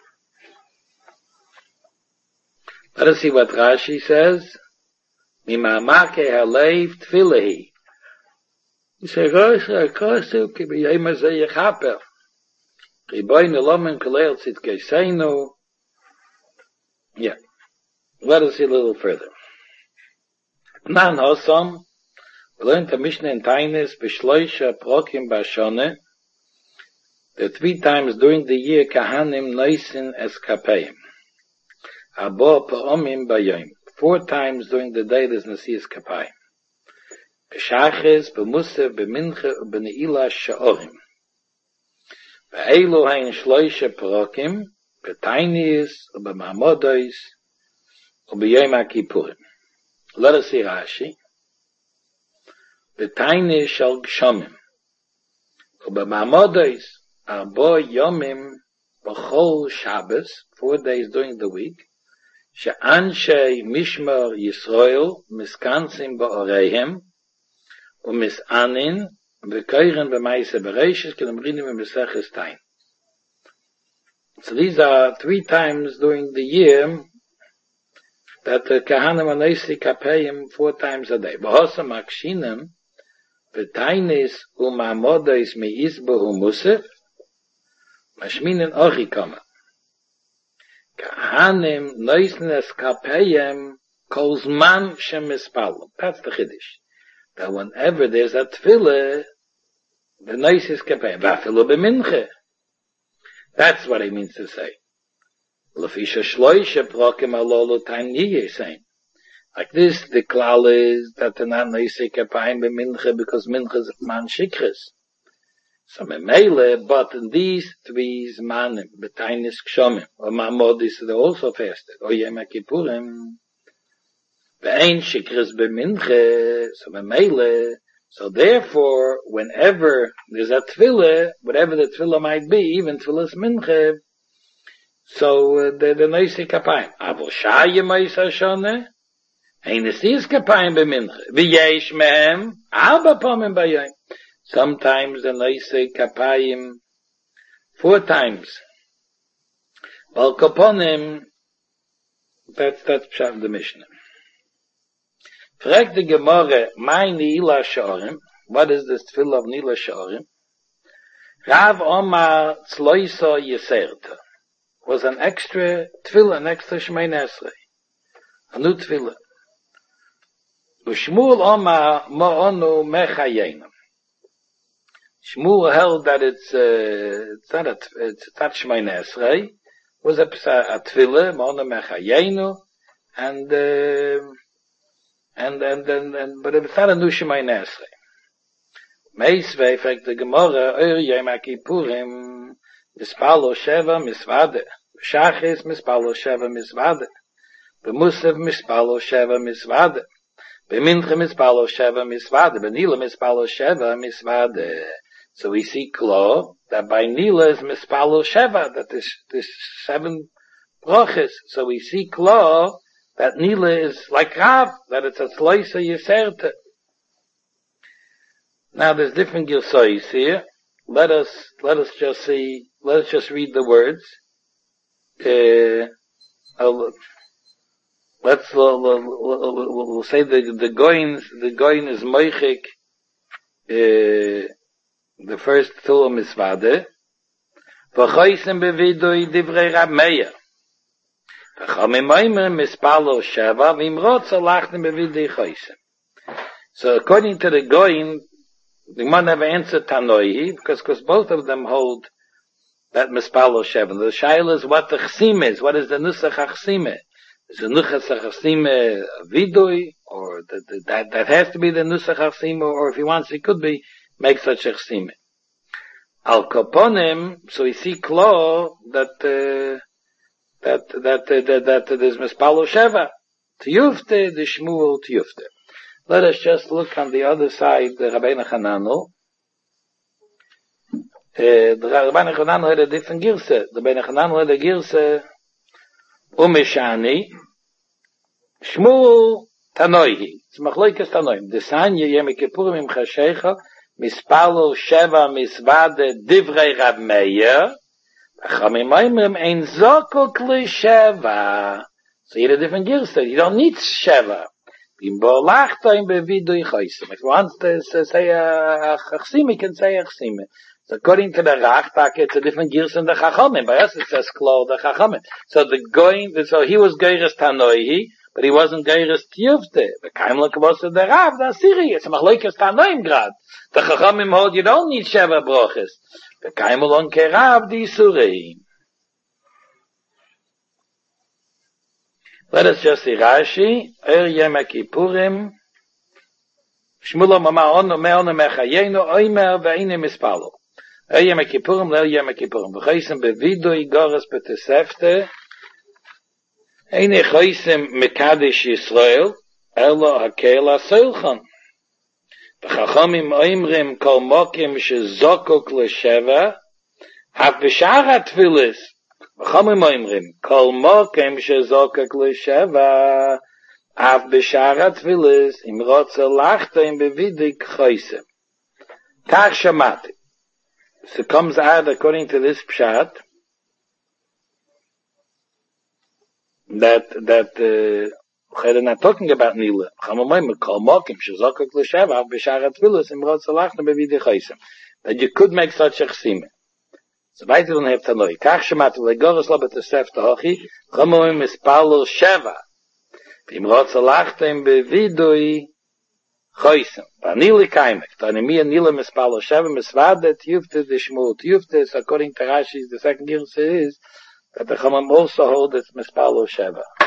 Let us see what Rashi says. Mimamake halev tfilahi. He says, Rosha kosu ki b'yayim hazeh yechaper. Riboynu lomen kolel tzidkeseinu. Yeah. Let us see a little further. Nan hosam, we learned the Mishnah in Tainis, b'shloisha prokim b'ashone, that 3 times during the year kahanim noisin eskapeim. Abo pa'omim b'yayim. 4 times during the day there's Nasias Kapayim. B'shachis, b'musaf, b'mincha, b'ne'ilah sha'orim. B'eilu hain shloisha parokim, b'tainis, b'mamodois, b'yom HaKippurim. Let us see Rashi. B'tainis shal gshomim. B'mamodois, arbo yomim, b'chol Shabbos, 4 days during the week, שאנשי משמר ישראל מסכנסים באוריהם ומסענין וקיירן במעשה בראשית כלמרינים במסכת tain. So these are 3 times during the year that the Kahanim Anesi Kapayim 4 times a day. B'hosa makshinem v'tainis u'ma'amodes me'izbo u'musef mashminen ochi kama. Kahanim noisnes kapayim kozman shemispalum. That's the chiddush. That whenever there's a tefillah, the noises kapayim. Vafilu b'minche. That's what he means to say. Lefisha shloisha prokim alolu time niyeh saying. Like this, the klal is that the not noiseh kapayim b'minche because minche is man shikres. So memele, but in these 3 zmanim, b'tainis kshomim, or ma'amodis, they're also fasted, or Yom Kippurim, ve'ein shikres b'minche, so memele, so therefore, whenever there's a tefillah, whatever the tefillah might be, even tefillah's minche, so the noiseh kapayim. Avol shaya ma'isa shoneh, ein nesias kapayim b'minche, v'yesh mehem, 4 pamim b'yayim. Sometimes the Noiseh Kapayim 4 times. Al Kaponim, that's Pshat in the Mishnah. Fragt the Gemara, my Nila Shorim, what is this tefillah of Nila Shorim? Rav Omar Tzloisa Yeserta was an extra tefillah, an extra Shemoneh Esrei, a new tefillah. Shmuel Omar Ma'onu Mechayenu. Shmuel held that it's not Shemoneh Esrei, was a tefillah, Ma'onu Mechayenu, but it's not a new Shemoneh Esrei. Meisvei fragt the Gemara, Yom HaKippurim, Mispalo Sheva Misvade, Shachis Mispalo Sheva Misvade, B'Musaf Mispalo Sheva Misvade, B'Mincha Mispalo Sheva Misvade, B'Nila Mispalo Sheva Misvade. So we see Klo, that by Nila is Mispalo Sheva, that this 7 brachas. So we see Klo, that Nila is like Rav, that it's a Tzloisa Yeserta. Now there's different girsayis here. Let us just read the words. We'll say the goin is moichik, the first tefillah misvade. V'choisem bevidui divrei Rab Meir. V'chamim oimer mispalo sheva v'imrotz alachtem bevidui choisem. So according to the goin, the Gemara never answered Tanoihi, because both of them hold that Mispalo Sheva. The Shaila is what the Chsim is. What is the Nusach HaChsime? Is the Nusach HaChsime Vidui, or that has to be the Nusach HaChsime, or if he wants, he could be, make such a Chsime. Al Kaponim, so we see Klo, that there's Mispalo Sheva. Tiyufte, the Shmuel Tiyufte. Let us just look on the other side, the Rabbeinu Hananel. The Rabbeinu Hananel had a different girse. The Rabbeinu Hananel had a girse, Umeshani, Shmuel Tanoihi. It's Machloikas Tanoim. Desanya Yom Kippurim Im Chashecha, Mispalo Sheva Misvade Divrei Rab Meir, Achamim Oimrim Ein Zoko Kli Sheva. So you had a different girse. You don't need Sheva. If he wants to say a chsime, he can say a chsime. So according to the Rachtag, it's a different gears than the Chachamim. By us it says Klo, the Chachamim. So he was Geiris Tanoihi, but he wasn't Geiris Tiyufte. The Kaimla Kavos of the Rav, the Asiri. It's a Machloikas Tanoim grad. The Chachamim hold, you don't need Sheva Broches. The Kaimla on Kerav, the Isuri. Let us just see Rashi. Yom HaKippurim. Shmuel Mama Ono Me'ono Mechayenu Oimer Ve'ine Mispalo. Yom HaKippurim Leil Yom HaKippurim. V'choisem bevido Igoras Betesefte. Eine choisem Mekadesh Yisrael. Elo Hakel HaSeilchon. V'chachomim Oimrim Kol Mokim Shezokok L'Sheva. Hav B'shara Tfilis. V'chomim oimrim, kol mokem shezokak l'sheva, av b'shara tfilis, im rotze lachta im bevidik choisem. Kach shamati. So it comes out according to this pshat, that we're not talking about Nila. V'chomim oimrim, kol mokem shezokak l'sheva, av b'shara tfilis, im rotze lachta im bevidik choisem. That you could make such a chsime. So weiter don't have Tanoi. Kach shemat legoros lo betesef tahochi, chomoim mispalo sheva. V'im rotz alachtem bevidui choisem. V'anili kaimek. V'animi anila mispalo sheva, misvade tiyufte de shmul tiyufte. So according to Rashi, the second girse is that the chomim also hold it mispalo sheva.